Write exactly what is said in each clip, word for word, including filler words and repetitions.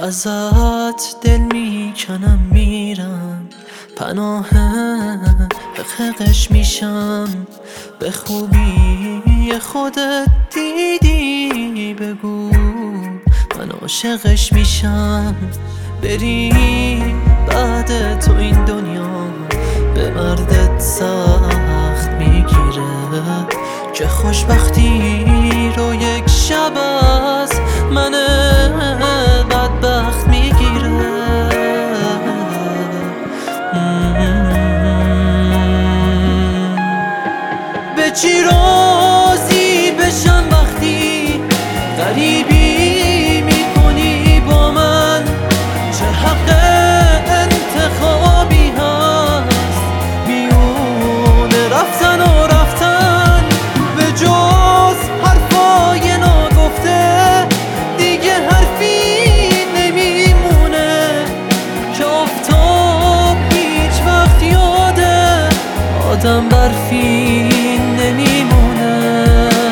ازت دل میکنم میرم پناه حقش میشم به خوبی خودت دیدی بگو من عاشقش میشم بری بعد تو این دنیا به مردت سخت میگیره که خوشبختی رو یک شب از من بدبخت میگیره به چی راضی بشم وقتی غریبی میکنی با من چه حق انتخابی هست میونه رفتن و رفتن به جز حرفای ناگفته دیگه حرفی نمیمونه که آفتاب هیچ وقت یاده آدم برفی نمیمونه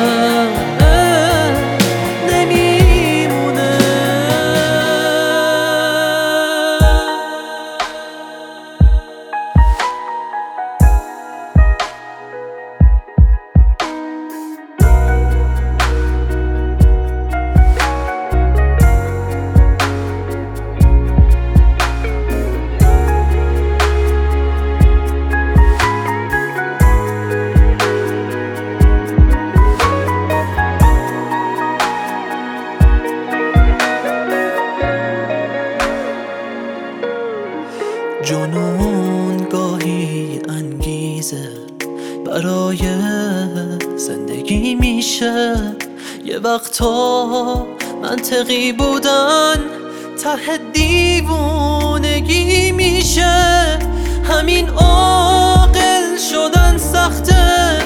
جنون گاهی انگیزه برای زندگی میشه یه وقتا منطقی بودن ته دیوونگی میشه همین عاقل شدن سخته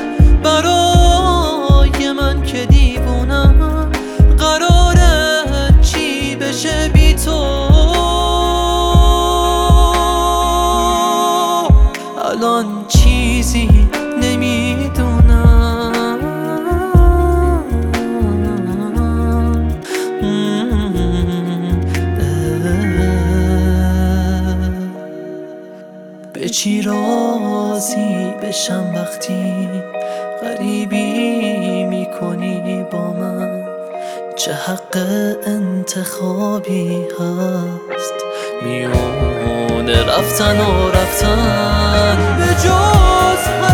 برای من که دیوونم قراره چی بشه بی تو الان چیزی نمیدونم به چی راضی بشم وقتی غریبی میکنی با من چه حق انتخابی هست میونه رفتن و رفتن به جز